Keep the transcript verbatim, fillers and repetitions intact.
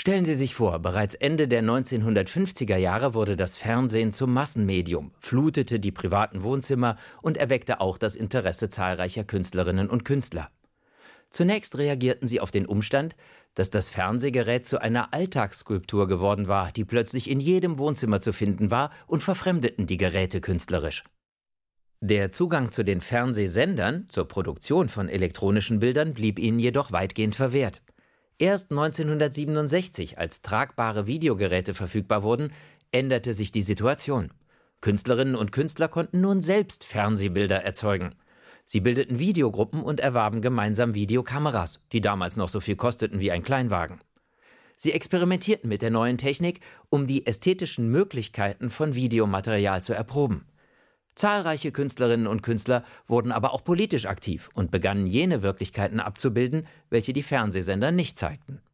Stellen Sie sich vor, bereits Ende der neunzehnhundertfünfziger Jahre wurde das Fernsehen zum Massenmedium, flutete die privaten Wohnzimmer und erweckte auch das Interesse zahlreicher Künstlerinnen und Künstler. Zunächst reagierten sie auf den Umstand, dass das Fernsehgerät zu einer Alltagsskulptur geworden war, die plötzlich in jedem Wohnzimmer zu finden war, und verfremdeten die Geräte künstlerisch. Der Zugang zu den Fernsehsendern, zur Produktion von elektronischen Bildern, blieb ihnen jedoch weitgehend verwehrt. Erst neunzehnhundertsiebenundsechzig, als tragbare Videogeräte verfügbar wurden, änderte sich die Situation. Künstlerinnen und Künstler konnten nun selbst Fernsehbilder erzeugen. Sie bildeten Videogruppen und erwarben gemeinsam Videokameras, die damals noch so viel kosteten wie ein Kleinwagen. Sie experimentierten mit der neuen Technik, um die ästhetischen Möglichkeiten von Videomaterial zu erproben. Zahlreiche Künstlerinnen und Künstler wurden aber auch politisch aktiv und begannen jene Wirklichkeiten abzubilden, welche die Fernsehsender nicht zeigten.